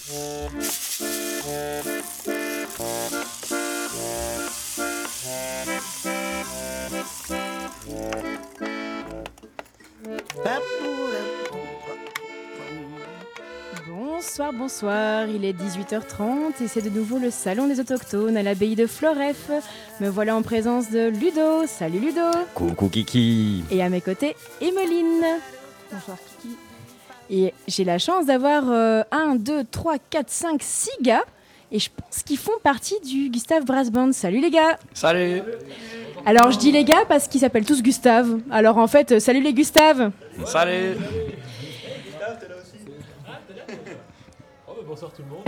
Bonsoir, il est 18h30 et c'est de nouveau le salon des autochtones à l'abbaye de Floreffe. Me voilà en présence de Ludo. Salut Ludo. Coucou Kiki. Et à mes côtés, Emeline. Bonsoir Kiki. Et j'ai la chance d'avoir 1, 2, 3, 4, 5, 6 gars. Et je pense qu'ils font partie du Gustave Brass Band. Salut les gars. Salut. Alors je dis les gars parce qu'ils s'appellent tous Gustave. Alors en fait, salut les Gustave. Salut. Bonsoir tout le monde.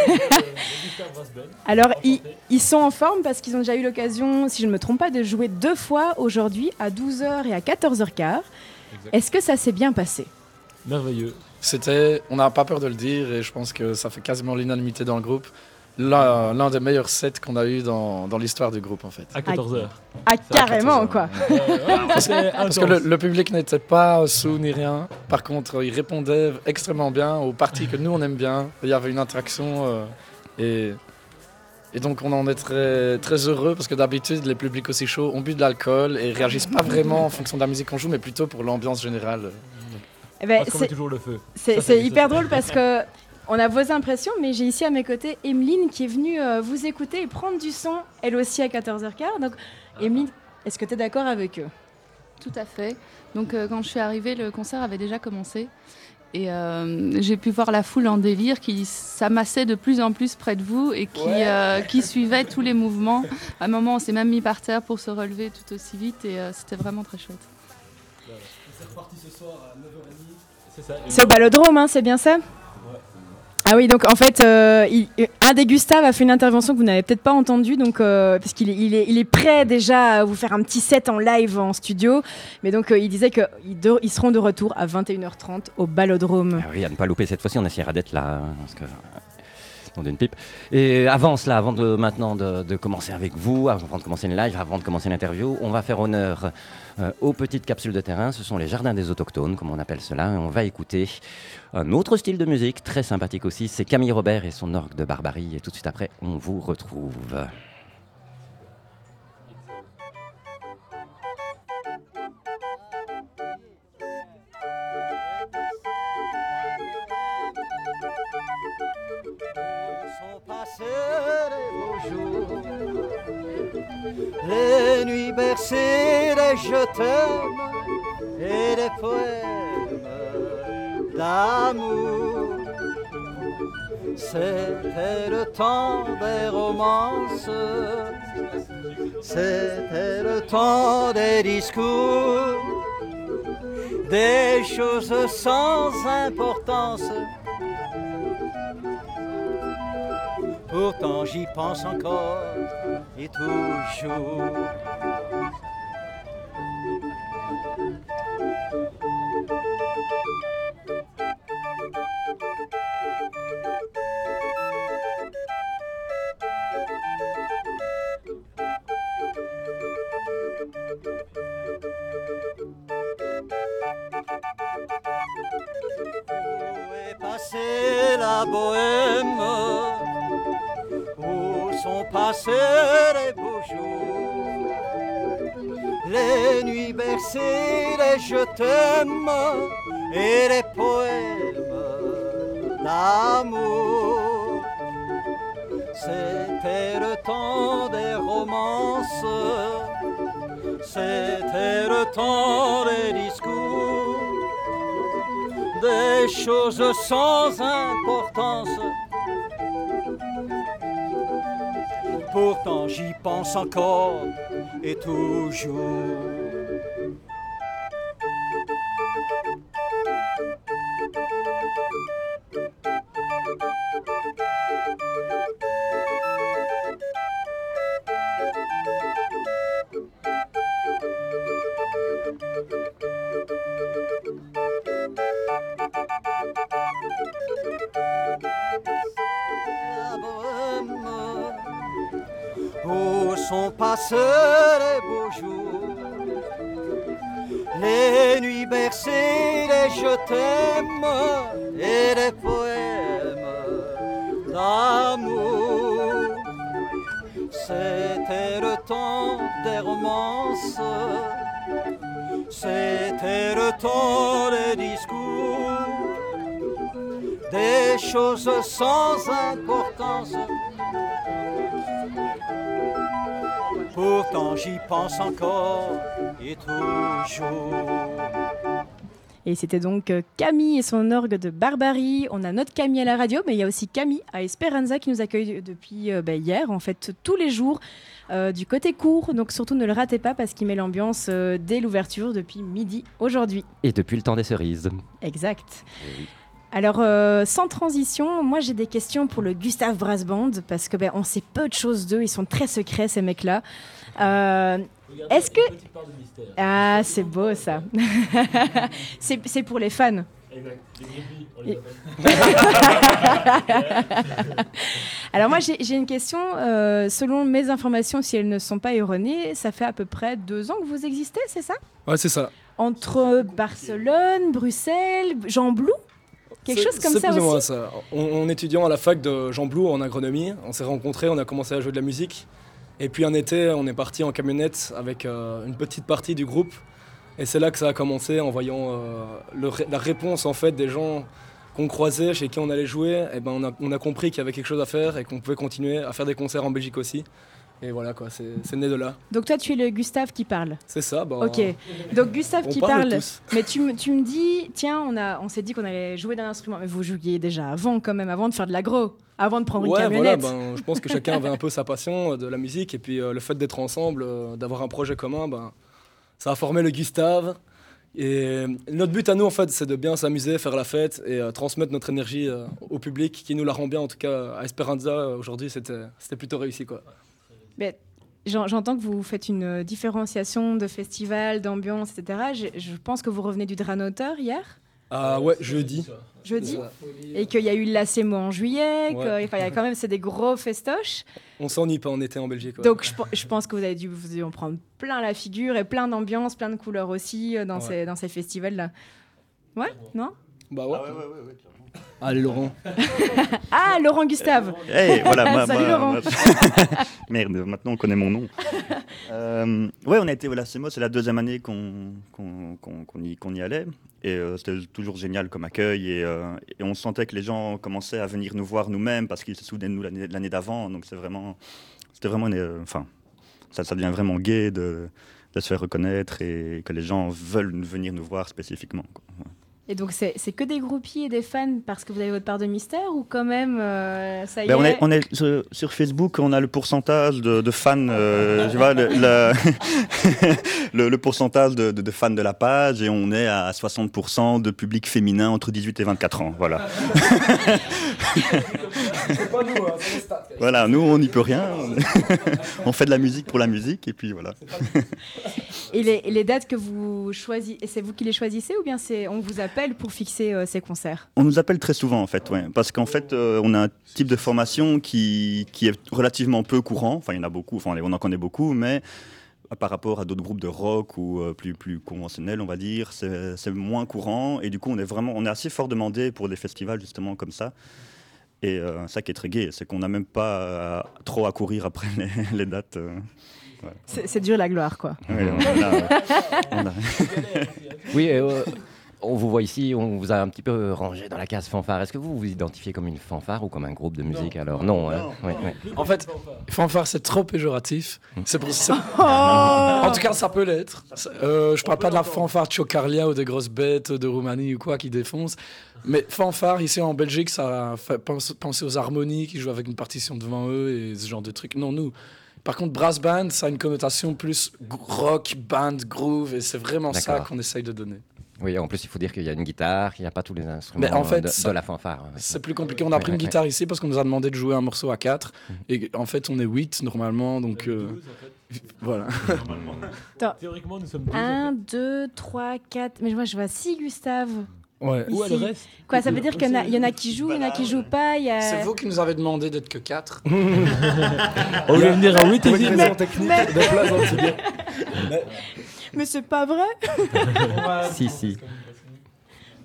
Alors, ils sont en forme parce qu'ils ont déjà eu l'occasion, si je ne me trompe pas, de jouer 2 fois aujourd'hui à 12h et à 14h15. Exact. Est-ce que ça s'est bien passé ? Merveilleux. On n'a pas peur de le dire et je pense que ça fait quasiment l'unanimité dans le groupe. L'un des meilleurs sets qu'on a eu dans l'histoire du groupe en fait. À 14h. Ah, carrément quoi. Parce que le public n'était pas sous ni rien. Par contre, il répondait extrêmement bien aux parties que nous on aime bien. Il y avait une interaction et donc on en est très, très heureux parce que d'habitude les publics aussi chauds ont bu de l'alcool et réagissent pas vraiment en fonction de la musique qu'on joue mais plutôt pour l'ambiance générale. Parce qu'on met toujours le feu. C'est hyper drôle parce que on a vos impressions, mais j'ai ici à mes côtés Emeline qui est venue vous écouter et prendre du son, elle aussi à 14h15. Donc, Emeline, est-ce que tu es d'accord avec eux ? Tout à fait. Donc quand je suis arrivée, le concert avait déjà commencé. Et j'ai pu voir la foule en délire qui s'amassait de plus en plus près de vous et qui suivait tous les mouvements. À un moment, on s'est même mis par terre pour se relever tout aussi vite et c'était vraiment très chouette. C'est reparti ce soir à 9h30. C'est ça. C'est au Ballodrome, hein, c'est bien ça ? Ah oui, donc en fait, un des Gustave a fait une intervention que vous n'avez peut-être pas entendue, donc, parce qu'il est prêt déjà à vous faire un petit set en live en studio. Mais donc il disait qu'ils seront de retour à 21h30 au Ballodrome. Ah oui, à ne pas louper cette fois-ci, on essaiera d'être là. Parce que... nom d'une pipe. Et avant de commencer avec vous, avant de commencer le live, avant de commencer l'interview, on va faire honneur aux petites capsules de terrain. Ce sont les jardins des autochtones, comme on appelle cela. Et on va écouter un autre style de musique, très sympathique aussi. C'est Camille Robert et son orgue de barbarie. Et tout de suite après, on vous retrouve. Les nuits bercées des je t'aime et des poèmes d'amour. C'était le temps des romances, c'était le temps des discours, des choses sans importance. Pourtant j'y pense encore et toujours. Où est passée la bohème? Où sont passés les beaux jours, les nuits bercées, les je t'aime et les poèmes d'amour. C'était le temps des romances, c'était le temps des discours, des choses sans importance. Pourtant j'y pense encore et toujours. Où sont passés les beaux jours, les nuits bercées, les je t'aime et les poèmes d'amour. C'était le temps des romances, c'était le temps des discours, des choses sans importance. Pourtant j'y pense encore et toujours. Et c'était donc Camille et son orgue de Barbarie. On a notre Camille à la radio, mais il y a aussi Camille à Esperanza qui nous accueille depuis hier, en fait, tous les jours, du côté court. Donc surtout ne le ratez pas parce qu'il met l'ambiance dès l'ouverture depuis midi aujourd'hui. Et depuis le temps des cerises. Exact. Oui. Alors, sans transition, moi j'ai des questions pour le Gustave Brass Band parce que on sait peu de choses d'eux, ils sont très secrets ces mecs-là. Est-ce que... Ah, c'est beau ça. c'est pour les fans. Exact. Les groupies, on les appelle. Alors moi j'ai une question, selon mes informations, si elles ne sont pas erronées, ça fait à peu près 2 ans que vous existez, c'est ça? Ouais, c'est ça. Entre Barcelone, Bruxelles, Jean Blou? Quelque chose comme ça C'est plus ou moins aussi? ça. En étudiant à la fac de Jean Blou en agronomie, on s'est rencontrés, on a commencé à jouer de la musique. Et puis un été, on est parti en camionnette avec une petite partie du groupe. Et c'est là que ça a commencé, en voyant la réponse en fait des gens qu'on croisait, chez qui on allait jouer. Et on a compris qu'il y avait quelque chose à faire et qu'on pouvait continuer à faire des concerts en Belgique aussi. Et voilà quoi, c'est né de là. Donc toi tu es le Gustave qui parle. C'est ça. Ok, donc Gustave on qui parle parle, tous. mais tu me dis, tiens, on s'est dit qu'on allait jouer d'un instrument, mais vous jouiez déjà avant quand même, avant de faire de l'agro, avant de prendre une Ouais, voilà, camionnette. je pense que chacun avait un peu sa passion de la musique et puis le fait d'être ensemble, d'avoir un projet commun, ça a formé le Gustave. Et notre but à nous en fait, c'est de bien s'amuser, faire la fête et transmettre notre énergie au public qui nous la rend bien. En tout cas, à Esperanza aujourd'hui, c'était plutôt réussi quoi. Mais j'entends que vous faites une différenciation de festival, d'ambiance, etc. Je pense que vous revenez du Dranoteur hier, Ah ouais, jeudi. jeudi, C'est ça. et qu'il y a eu l'Acemo en juillet, Ouais. il y a quand même, c'est des gros festoches. On s'ennuie pas en été en Belgique. Ouais. Donc je pense que vous avez dû vous en prendre plein la figure et plein d'ambiance, plein de couleurs aussi dans ces festivals-là. Ouais, non? Bah ouais. Allez Laurent. Ah, Laurent Gustave. Hey, voilà, Salut, Laurent. Merde, maintenant on connaît mon nom. Ouais, on a été voilà, c'est la 2e année qu'on y allait. Et c'était toujours génial comme accueil. Et on sentait que les gens commençaient à venir nous voir nous-mêmes parce qu'ils se souvenaient de nous l'année d'avant. Donc c'était vraiment ça devient vraiment gai de se faire reconnaître et que les gens veulent venir nous voir spécifiquement, quoi. Ouais. Et donc c'est que des groupies et des fans parce que vous avez votre part de mystère ou quand même ça y est? On est sur Facebook, on a le pourcentage de fans, tu vois, le pourcentage de fans de la page et on est à 60% de public féminin entre 18 et 24 ans, voilà. C'est pas nous, c'est les stats. Voilà, nous on n'y peut rien, on fait de la musique pour la musique et puis voilà. Et les dates que vous choisissez, c'est vous qui les choisissez ou bien on vous appelle pour fixer ces concerts? On nous appelle très souvent en fait, ouais, parce qu'en fait on a un type de formation qui est relativement peu courant, enfin il y en a beaucoup, enfin on en connaît beaucoup, mais par rapport à d'autres groupes de rock ou plus conventionnels on va dire, c'est moins courant et du coup on est assez fort demandé pour des festivals justement comme ça. Et ça qui est très gai, c'est qu'on n'a même pas trop à courir après les dates. Ouais. C'est dur la gloire quoi. Ouais, on a... Oui, on vous voit ici, on vous a un petit peu rangé dans la case fanfare. Est-ce que vous vous identifiez comme une fanfare ou comme un groupe de musique alors? Non, hein. Ouais. En fait, fanfare c'est trop péjoratif. C'est pour ça. Oh En tout cas, ça peut l'être. Je parle pas de la fanfare Chocarlia ou des grosses bêtes de Roumanie ou quoi qui défoncent. Mais fanfare, ici en Belgique, ça fait penser aux harmonies qui jouent avec une partition devant eux et ce genre de trucs. Non, nous. Par contre, brass band, ça a une connotation plus rock, band, groove et c'est vraiment ça D'accord. qu'on essaye de donner. Oui, en plus, il faut dire qu'il y a une guitare, il n'y a pas tous les instruments Mais en fait, de la fanfare. C'est plus compliqué. On a pris une guitare ici parce qu'on nous a demandé de jouer un morceau à 4. Et en fait, on est 8 normalement. Donc, 12, en fait. voilà. Théoriquement, nous sommes 12. 1, 2, 3, 4. Mais moi je vois 6 Gustave. Ouais. Où est le Ici. reste? Quoi, ça veut dire qu'il y en a qui jouent, il y en a qui jouent pas. C'est vous qui nous avez demandé d'être que 4. On voulait venir à 8 Pour une ici. raison technique de place anti-gay. Mais c'est pas vrai. Si.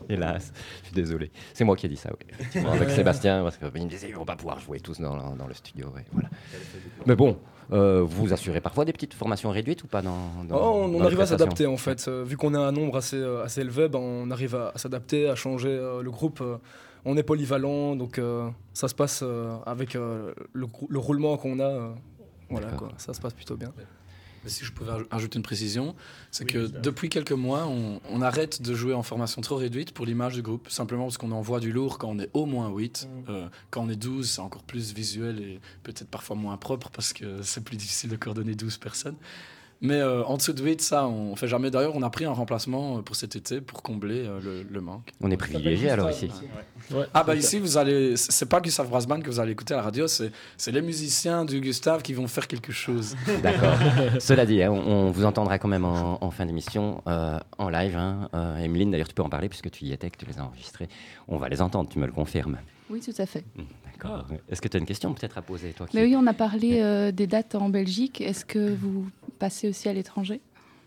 Hélas, je suis désolé. C'est moi qui ai dit ça, oui. Effectivement, avec Sébastien, parce qu'il me disait, on va pouvoir jouer tous dans le studio. Ouais, voilà. Mais bon, vous assurez parfois des petites formations réduites ou pas on arrive à s'adapter en fait. Vu qu'on a un nombre assez élevé, on arrive à s'adapter, à changer le groupe. On est polyvalent, donc ça se passe avec le roulement qu'on a. Voilà, quoi, ça se passe plutôt bien. Mais si je pouvais ajouter une précision, c'est que depuis quelques mois, on arrête de jouer en formation trop réduite pour l'image du groupe, simplement parce qu'on envoie du lourd quand on est au moins 8. Quand on est 12, c'est encore plus visuel et peut-être parfois moins propre parce que c'est plus difficile de coordonner 12 personnes. Mais en dessous de 8, ça, on fait jamais. D'ailleurs, on a pris un remplacement pour cet été pour combler le manque. On est privilégiés alors ici. Ouais. Ah bah ici, vous allez. C'est pas Gustave Brass Band que vous allez écouter à la radio, c'est les musiciens du Gustave qui vont faire quelque chose. D'accord. Cela dit, hein, on vous entendra quand même en fin d'émission, en live. Hein. Emeline, d'ailleurs, tu peux en parler puisque tu y étais, que tu les as enregistrés. On va les entendre, tu me le confirmes. Oui, tout à fait. D'accord. Est-ce que tu as une question peut-être à poser, toi Mais oui, on a parlé des dates en Belgique. Est-ce que vous passez aussi à l'étranger?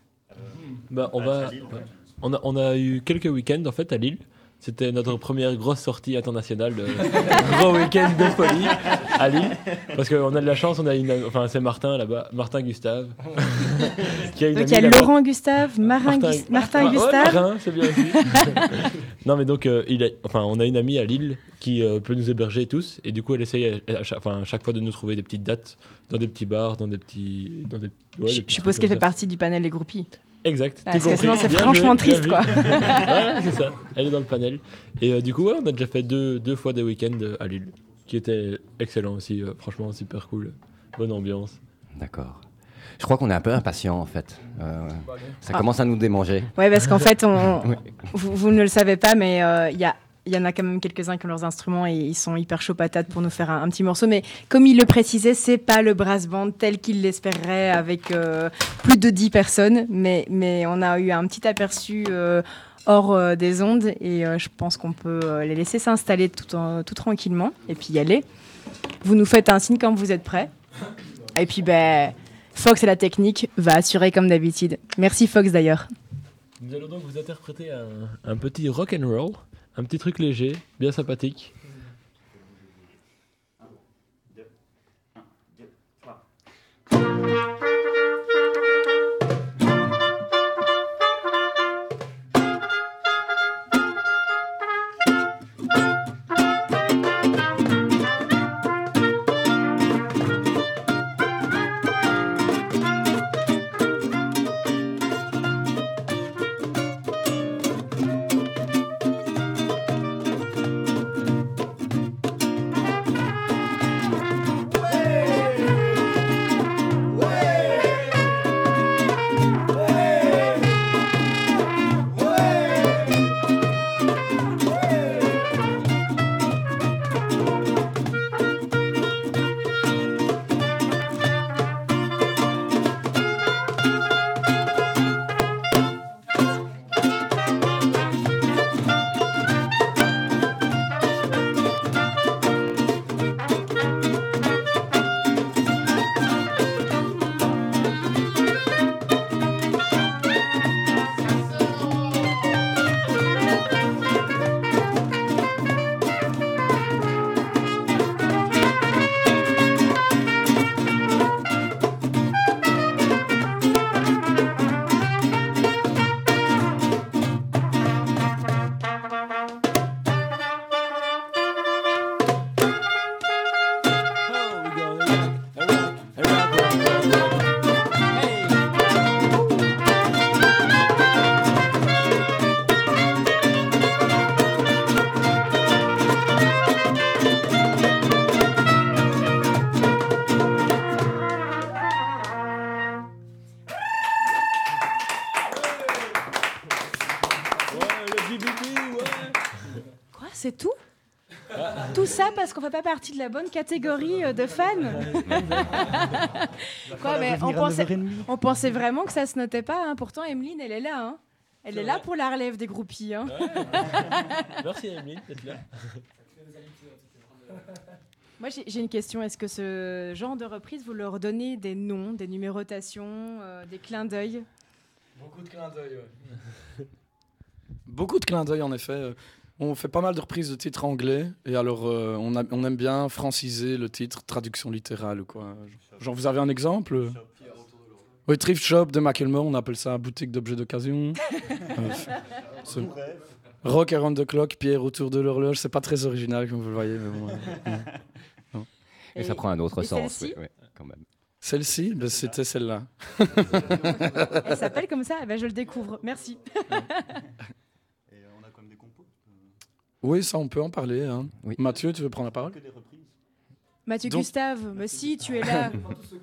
On a eu quelques week-ends en fait à Lille. C'était notre première grosse sortie internationale, gros week-end de folie à Lille. Parce qu'on a de la chance, c'est Martin là-bas, Martin Gustave. Donc il y a Laurent Gustave, Martin Gustave. Ouais, Marin, c'est bien aussi. Non mais donc on a une amie à Lille qui peut nous héberger tous et du coup elle essaye à chaque fois de nous trouver des petites dates dans des petits bars, Je suppose qu'elle fait partie du panel des groupies. Exact. Parce que sinon c'est franchement triste quoi. Voilà, c'est ça. Elle est dans le panel. Et du coup on a déjà fait deux fois des week-ends à Lille, qui étaient excellents aussi. Franchement super cool, bonne ambiance. D'accord. Je crois qu'on est un peu impatient en fait. Ça commence à nous démanger. Ouais, parce qu'en fait vous ne le savez pas, mais il y en a quand même quelques-uns qui ont leurs instruments et ils sont hyper chauds patates pour nous faire un petit morceau. Mais comme il le précisait, c'est pas le brass band tel qu'il l'espérait avec plus de 10 personnes. Mais on a eu un petit aperçu hors des ondes et je pense qu'on peut les laisser s'installer tout tranquillement et puis y aller. Vous nous faites un signe quand vous êtes prêts. Et puis Fox et la technique va assurer comme d'habitude. Merci Fox d'ailleurs. Nous allons donc vous interpréter un petit rock and roll. Un petit truc léger, bien sympathique. Quoi, c'est tout? Tout ça parce qu'on fait pas partie de la bonne catégorie de fans. Quoi, mais on pensait vraiment que ça se notait pas. Hein. Pourtant, Emeline, elle est là. Hein. Elle est là pour la relève des groupies. Hein. Ouais. Merci Emeline d'être là. Moi, j'ai une question. Est-ce que ce genre de reprise, vous leur donnez des noms, des numérotations, des clins d'œil? Beaucoup de clins d'œil, ouais. Beaucoup de clins d'œil en effet. On fait pas mal de reprises de titres anglais et alors on aime bien franciser le titre, traduction littérale ou quoi. Genre vous avez un exemple? Oui, Thrift Shop de Macklemore, on appelle ça boutique d'objets d'occasion. Rock Around the Clock, Pierre autour de l'horloge, c'est pas très original comme vous le voyez. Mais bon, Et ça prend un autre sens, oui, quand même. Celle-ci, c'était celle-là. Elle s'appelle comme ça? Je le découvre, merci. Et on a quand même des compos. Oui, ça on peut en parler. Hein. Oui. Mathieu, tu veux prendre la parole? Mathieu Gustave, mais si, tu es là.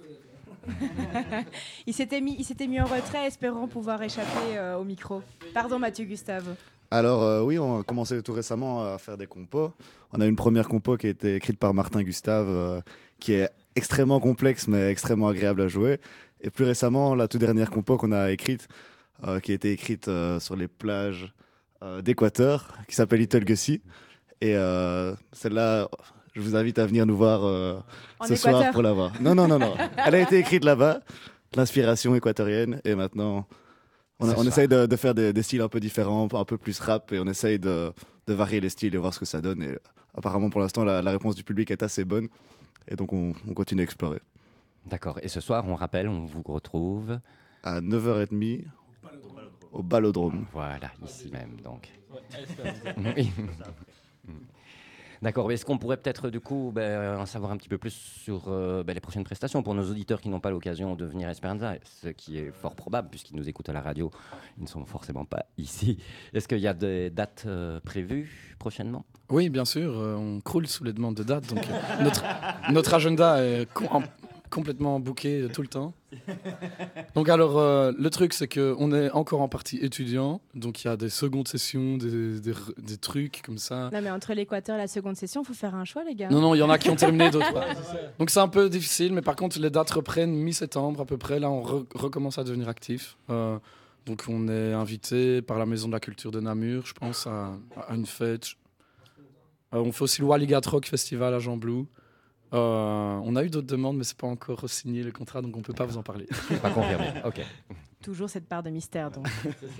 il s'était mis en retrait espérant pouvoir échapper au micro. Pardon Mathieu Gustave. Alors oui, on a commencé tout récemment à faire des compos. On a une première compo qui a été écrite par Martin Gustave, qui est extrêmement complexe mais extrêmement agréable à jouer. Et plus récemment, la toute dernière compo qu'on a écrite, qui a été écrite sur les plages d'Équateur, qui s'appelle Little Gussie. Et celle-là, je vous invite à venir nous voir ce soir pour la voir. Non. Elle a été écrite là-bas, l'inspiration équatorienne, et maintenant... On essaye de faire des styles un peu différents, un peu plus rap, et on essaye de varier les styles et voir ce que ça donne. Et apparemment, pour l'instant, la réponse du public est assez bonne, et donc on continue à explorer. D'accord. Et ce soir, on rappelle, on vous retrouve à 9h30 au Balodrome. Voilà, ici même, donc. Oui. D'accord, est-ce qu'on pourrait peut-être du coup en savoir un petit peu plus sur les prochaines prestations pour nos auditeurs qui n'ont pas l'occasion de venir à Esperanza, ce qui est fort probable puisqu'ils nous écoutent à la radio, ils ne sont forcément pas ici. Est-ce qu'il y a des dates prévues prochainement? Oui, bien sûr, on croule sous les demandes de dates, donc notre agenda est complètement booké tout le temps. Donc alors, le truc, c'est qu'on est encore en partie étudiant, donc il y a des secondes sessions, des trucs comme ça. Non mais entre l'Équateur et la seconde session, il faut faire un choix les gars. Non, il y en a qui ont terminé, d'autres pas. Donc c'est un peu difficile, mais par contre les dates reprennent mi-septembre à peu près, là on recommence à devenir actif. Donc on est invité par la Maison de la Culture de Namur, je pense, à une fête. On fait aussi le Walligat Rock Festival à Jean-Blou. On a eu d'autres demandes, mais c'est pas encore signé le contrat, donc on peut pas vous en parler. Pas confirmé, ok. Toujours cette part de mystère, donc.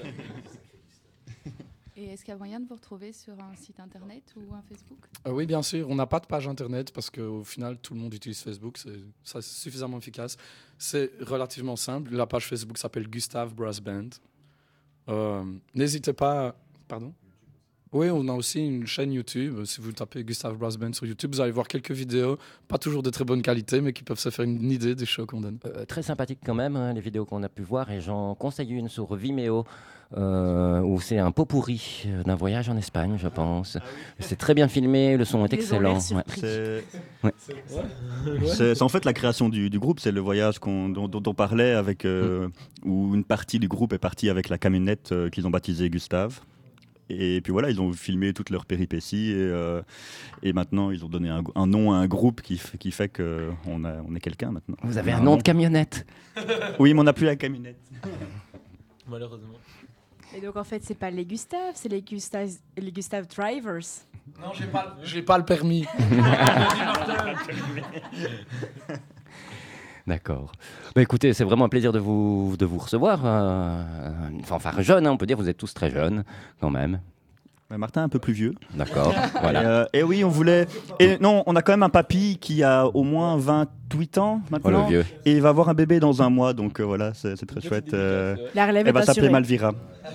Et est-ce qu'il y a moyen de vous retrouver sur un site internet ou un Facebook? Oui, bien sûr. On n'a pas de page internet parce qu'au final, tout le monde utilise Facebook. C'est suffisamment efficace. C'est relativement simple. La page Facebook s'appelle Gustave Brass Band. N'hésitez pas... Pardon? Oui, on a aussi une chaîne YouTube. Si vous tapez Gustave Brass Band sur YouTube, vous allez voir quelques vidéos, pas toujours de très bonne qualité, mais qui peuvent se faire une idée des shows qu'on donne. Très sympathique quand même, hein, les vidéos qu'on a pu voir, et j'en conseille une sur Vimeo, où c'est un pot pourri d'un voyage en Espagne, je pense. Ah oui. C'est très bien filmé, le son est excellent. Ouais. C'est en fait la création du groupe, c'est le voyage dont on parlait, avec, où une partie du groupe est partie avec la camionnette qu'ils ont baptisée Gustave. Et puis voilà, ils ont filmé toutes leurs péripéties et maintenant ils ont donné un nom à un groupe qui fait qu'on est quelqu'un maintenant. Vous avez un nom de camionnette? Oui, mais on n'a plus la camionnette. Malheureusement. Et donc en fait, c'est pas les Gustave, c'est les Gustave Drivers. Non, j'ai pas le permis. D'accord. Écoutez, c'est vraiment un plaisir de vous recevoir. Enfin, jeune, hein, on peut dire, vous êtes tous très jeunes quand même. Martin un peu plus vieux. D'accord, voilà. Et oui, on voulait... Et non, on a quand même un papy qui a au moins 28 ans maintenant. Oh, le vieux. Et il va avoir un bébé dans un mois, donc voilà, c'est très chouette. La relève elle va est assurée. s'appeler Malvira.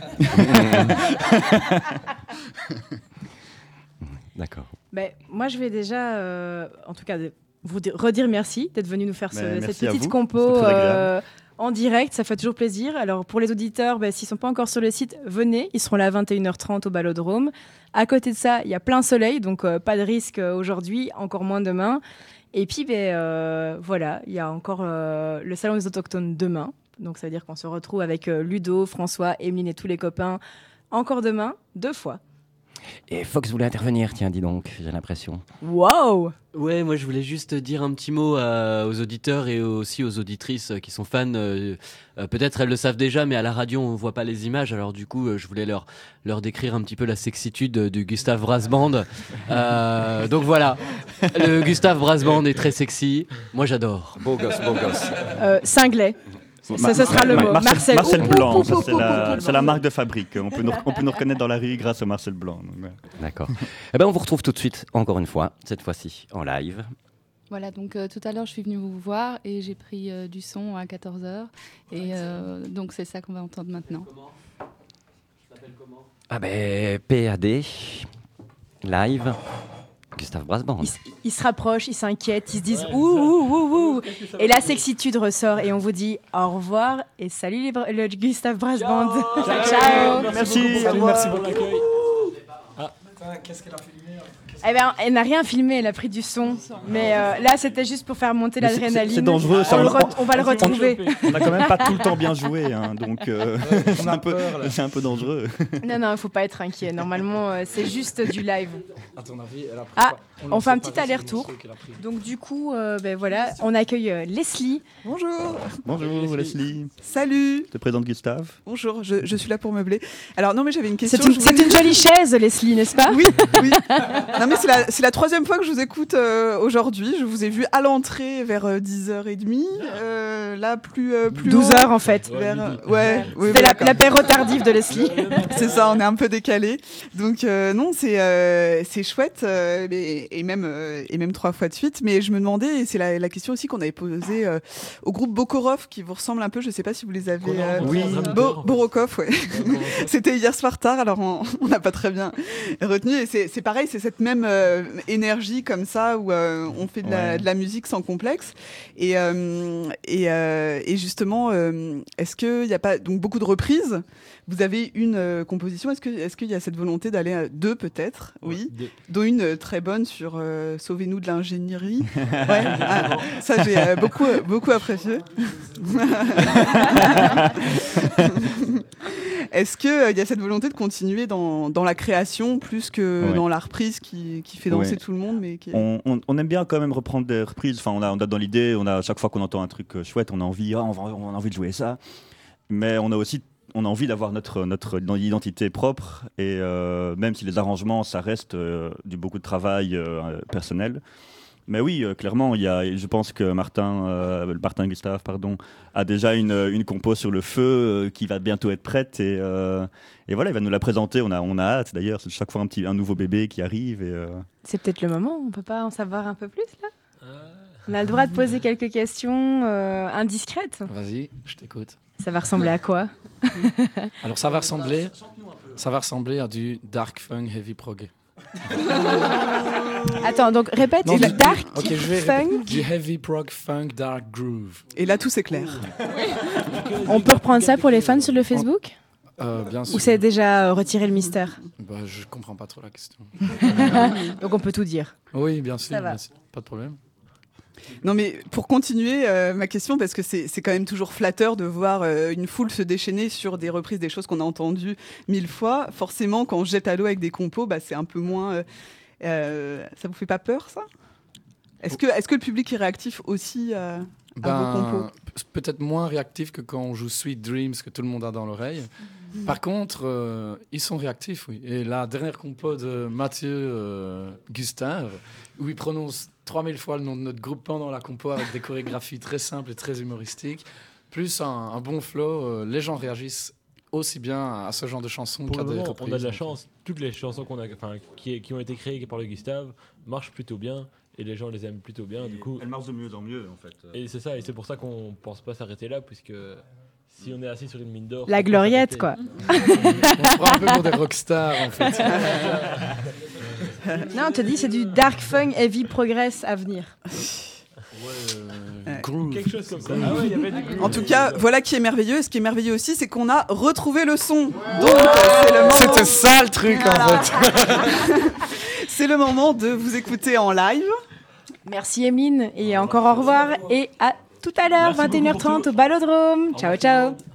D'accord. Moi, je vais déjà, en tout cas... vous redire merci d'être venu nous faire cette petite compo en direct, ça fait toujours plaisir. Alors pour les auditeurs, s'ils ne sont pas encore sur le site, venez, ils seront là à 21h30 au Balodrome. À côté de ça, il y a plein soleil, donc pas de risque aujourd'hui, encore moins demain. Et puis voilà, il y a encore le Salon des Autochtones demain, donc ça veut dire qu'on se retrouve avec Ludo, François, Emeline et tous les copains encore demain, 2 fois. Et Fox voulait intervenir, tiens, dis donc, j'ai l'impression. Waouh! Ouais, moi je voulais juste dire un petit mot aux auditeurs et aussi aux auditrices qui sont fans. Peut-être elles le savent déjà, mais à la radio on voit pas les images. Alors du coup, je voulais leur décrire un petit peu la sexitude du Gustave Brass Band. Donc voilà, le Gustave Brass Band est très sexy. Moi j'adore. Beau gosse, beau gosse. Cinglet. Ça sera le mot. Marcel Blanc, c'est la marque de fabrique. On peut nous reconnaître dans la rue grâce au Marcel Blanc. Donc, ouais. D'accord. Eh ben, on vous retrouve tout de suite, encore une fois, cette fois-ci en live. Voilà, donc tout à l'heure, je suis venue vous voir et j'ai pris du son à 14h. Et donc, c'est ça qu'on va entendre maintenant. Ah ben, PAD, live, Gustave Brass Band. Ils se rapprochent, ils s'inquiètent, ils se disent ouh. Et la sexitude ressort et on vous dit au revoir et salut le Gustave Brass Band. Ciao. Merci. Merci pour l'accueil. Qu'est-ce qu'elle a filmé? Eh ben, elle n'a rien filmé, elle a pris du son. Mais là, c'était juste pour faire monter l'adrénaline. C'est dangereux. On va le retrouver. On n'a quand même pas tout le temps bien joué, hein, donc c'est un peu dangereux. Non, il ne faut pas être inquiet. Normalement, c'est juste du live. À ton avis, elle a pris Ah, quoi on fait un petit aller-retour. Donc du coup, voilà, on accueille Leslie. Bonjour. Bonjour Leslie. Salut. Je te présente Gustave. Bonjour, je suis là pour meubler. Alors non mais j'avais une question. C'est une jolie chaise, Leslie, n'est-ce pas? Oui. Non mais c'est la troisième fois que je vous écoute aujourd'hui. Je vous ai vu à l'entrée vers 10h30. Là plus 12h en fait. C'était l'apéro tardif de Leslie. C'est ça, on est un peu décalé. Donc non, c'est chouette et même 3 fois de suite. Mais je me demandais, et c'est la question aussi qu'on avait posée au groupe Bokorov qui vous ressemble un peu. Je sais pas si vous les avez. Oui. Borokov, ouais. C'était hier soir tard, alors on n'a pas très bien retenu. Et c'est pareil, c'est cette même énergie comme ça où on fait de la musique sans complexe. Et justement, est-ce qu'il n'y a pas donc beaucoup de reprises? Vous avez une composition. Est-ce qu'il y a cette volonté d'aller à 2 peut-être? Oui. Dont une très bonne sur Sauvez-nous de l'ingénierie. Ouais. Ça j'ai beaucoup apprécié. Est-ce qu'il y a cette volonté de continuer dans la création plus que dans la reprise qui fait danser tout le monde, mais qui... on aime bien quand même reprendre des reprises. Enfin, on a dans l'idée, chaque fois qu'on entend un truc chouette, on a envie de jouer ça. Mais on a envie d'avoir notre identité propre, et même si les arrangements, ça reste beaucoup de travail personnel. Mais oui, clairement, je pense que Martin Gustave, a déjà une compo sur le feu qui va bientôt être prête, et voilà, il va nous la présenter. On a hâte d'ailleurs, c'est chaque fois un nouveau bébé qui arrive. C'est peut-être le moment, on peut pas en savoir un peu plus là? On a le droit de poser quelques questions indiscrètes. Vas-y, je t'écoute. Ça va ressembler à quoi? Alors ça va ressembler à du dark funk heavy prog. Attends, donc répète, du dark funk. Du heavy prog funk dark groove. Et là tout c'est clair. On peut reprendre ça pour les fans sur le Facebook? Bien sûr. Ou c'est déjà retiré le mystère? Je comprends pas trop la question. Donc on peut tout dire. Oui, bien sûr, va. pas de problème. Non mais pour continuer ma question, parce que c'est quand même toujours flatteur de voir une foule se déchaîner sur des reprises des choses qu'on a entendues 1000 fois. Forcément, quand on jette à l'eau avec des compos, c'est un peu moins... ça vous fait pas peur, ça? Est-ce que le public est réactif aussi à vos compos? Peut-être moins réactif que quand on joue Sweet Dreams que tout le monde a dans l'oreille. Par contre, ils sont réactifs, oui. Et la dernière compo de Mathieu Gustave, où il prononce 3000 fois le nom de notre groupe pendant la compo avec des chorégraphies très simples et très humoristiques, plus un bon flow, les gens réagissent aussi bien à ce genre de chansons qu'à des reprises. On a de la chance. Toutes les chansons qui ont été créées par le Gustave marchent plutôt bien. Et les gens les aiment plutôt bien, du coup. Elles marchent de mieux en mieux, en fait. Et c'est ça, et c'est pour ça qu'on pense pas s'arrêter là, puisque si on est assis sur une mine d'or... La gloriette, quoi. On se prend un peu pour des rockstars, en fait. Non, on te dit c'est du dark funk heavy progress à venir. Groove. Quelque chose comme ça. Ah ouais, y avait du groove. En tout cas, voilà qui est merveilleux. Et ce qui est merveilleux aussi, c'est qu'on a retrouvé le son. Donc, c'est le moment... C'était ça le truc, en fait. C'est le moment de vous écouter en live. Merci Emeline, et encore au revoir, et à tout à l'heure, 21h30 au Ballodrome. Ciao, ciao.